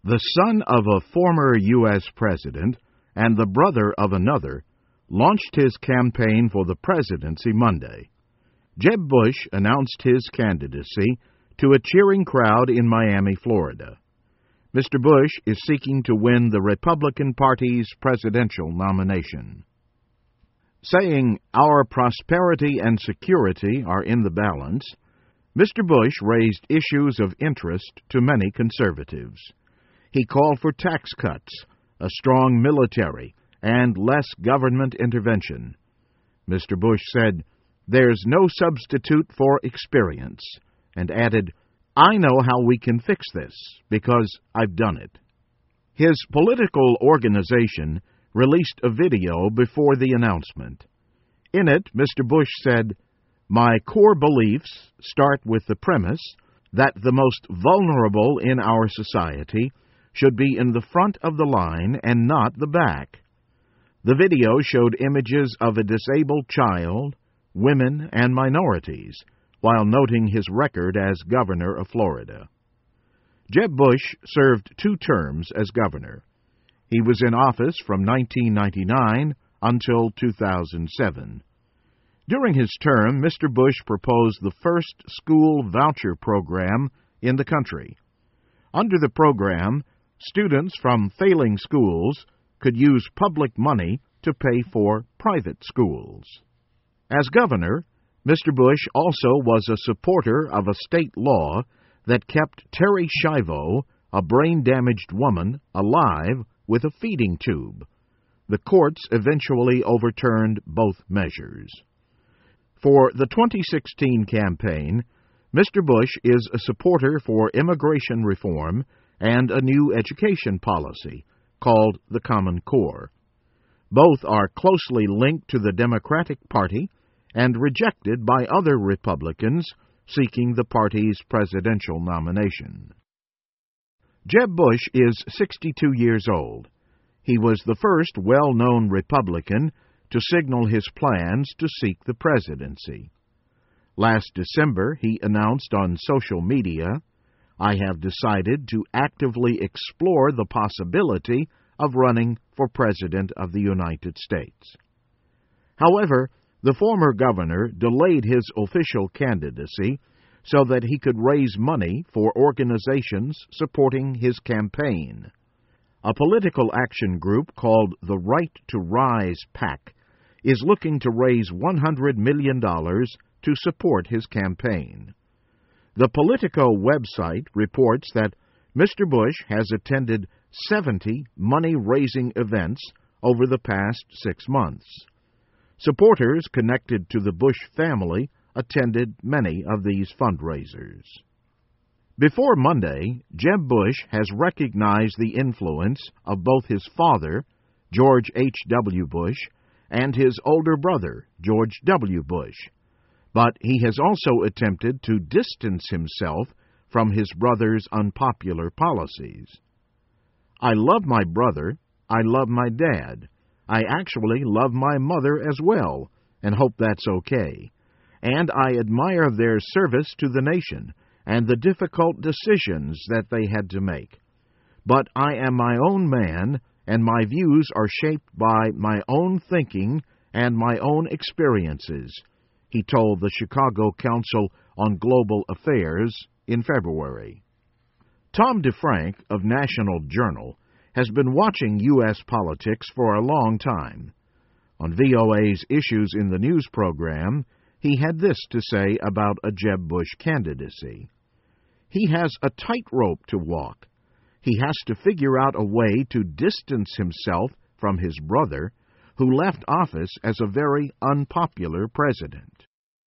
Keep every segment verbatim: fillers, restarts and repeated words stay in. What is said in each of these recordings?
The son of a former U S president and the brother of another launched his campaign for the presidency Monday. Jeb Bush announced his candidacy to a cheering crowd in Miami, Florida. Mister Bush is seeking to win the Republican Party's presidential nomination. Saying, "Our prosperity and security are in the balance," Mister Bush raised issues of interest to many conservatives. He called for tax cuts, a strong military, and less government intervention. Mister Bush said, "There's no substitute for experience," and added, "I know how we can fix this, because I've done it." His political organization released a video before the announcement. In it, Mister Bush said, "My core beliefs start with the premise that the most vulnerable in our society should be in the front of the line and not the back." The video showed images of a disabled child, women, and minorities, while noting his record as governor of Florida. Jeb Bush served two terms as governor. He was in office from nineteen ninety-nine until two thousand seven. During his term, Mister Bush proposed the first school voucher program in the country. Under the program, students from failing schools could use public money to pay for private schools. As governor, Mister Bush also was a supporter of a state law that kept Terri Schiavo, a brain-damaged woman, alive with a feeding tube. The courts eventually overturned both measures. For the twenty sixteen campaign, Mister Bush is a supporter for immigration reform and a new education policy called the Common Core. Both are closely linked to the Democratic Party and rejected by other Republicans seeking the party's presidential nomination. Jeb Bush is sixty-two years old. He was the first well-known Republican to signal his plans to seek the presidency. Last December, he announced on social media, "I have decided to actively explore the possibility of running for President of the United States." However, the former governor delayed his official candidacy so that he could raise money for organizations supporting his campaign. A political action group called the Right to Rise PAC is looking to raise one hundred million dollars to support his campaign. The Politico website reports that Mister Bush has attended seventy money-raising events over the past six months. Supporters connected to the Bush family attended many of these fundraisers. Before Monday, Jeb Bush has recognized the influence of both his father, George H W Bush, and his older brother, George W. Bush. But he has also attempted to distance himself from his brother's unpopular policies. "I love my brother. I love my dad. I actually love my mother as well, and hope that's okay. And I admire their service to the nation and the difficult decisions that they had to make. But I am my own man, and my views are shaped by my own thinking and my own experiences," he told the Chicago Council on Global Affairs in February. Tom DeFrank of National Journal has been watching U S politics for a long time. On V O A's Issues in the News program, he had this to say about a Jeb Bush candidacy. "He has a tightrope to walk. He has to figure out a way to distance himself from his brother, who left office as a very unpopular president."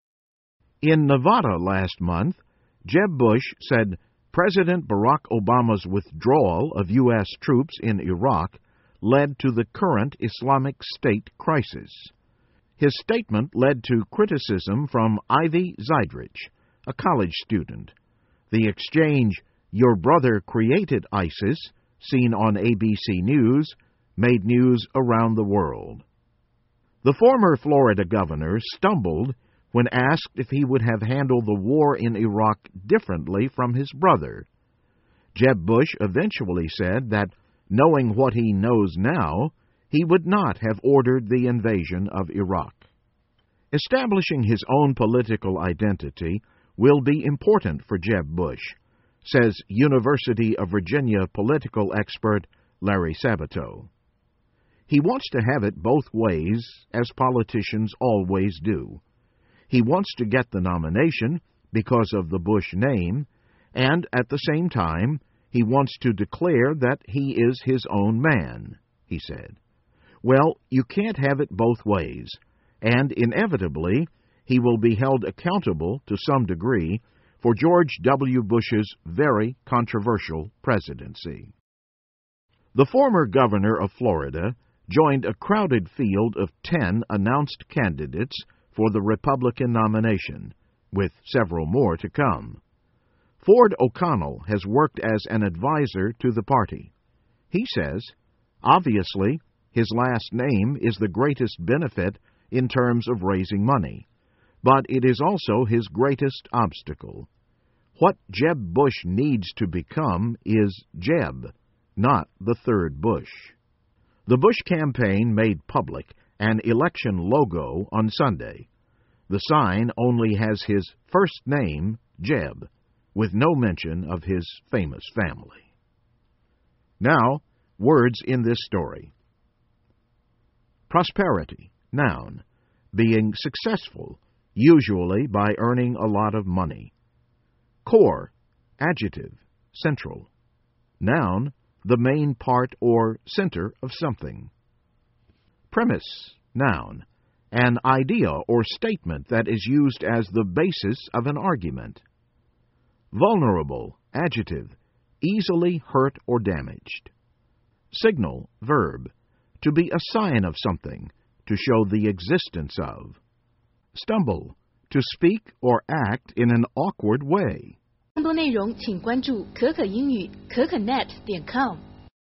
In Nevada last month, Jeb Bush said President Barack Obama's withdrawal of U S troops in Iraq led to the current Islamic State crisis. His statement led to criticism from Ivy Zeidrich, a college student. The exchange, "Your brother created ISIS," seen on A B C News, made news around the world. The former Florida governor stumbled when asked if he would have handled the war in Iraq differently from his brother. Jeb Bush eventually said that, knowing what he knows now, he would not have ordered the invasion of Iraq. Establishing his own political identity will be important for Jeb Bush, says University of Virginia political expert Larry Sabato. He wants to have it both ways, as politicians always do. He wants to get the nomination because of the Bush name, and at the same time, he wants to declare that he is his own man, he said. Well, you can't have it both ways, and inevitably, he will be held accountable to some degree for George W. Bush's very controversial presidency. The former governor of Florida joined a crowded field of ten announced candidates for the Republican nomination, with several more to come. Ford O'Connell has worked as an advisor to the party. He says, obviously, his last name is the greatest benefit in terms of raising money, but it is also his greatest obstacle. What Jeb Bush needs to become is Jeb, not the third Bush. The Bush campaign made public an election logo on Sunday. The sign only has his first name, Jeb, with no mention of his famous family. Now, words in this story. Prosperity, noun, being successful, usually by earning a lot of money. Core, adjective, central. Noun, the main part or center of something. Premise, noun, an idea or statement that is used as the basis of an argument. Vulnerable, adjective, easily hurt or damaged. Signal, verb, to be a sign of something, to show the existence of. Stumble, to speak or act in an awkward way. 更多内容请关注可可英语可可 net 点 com。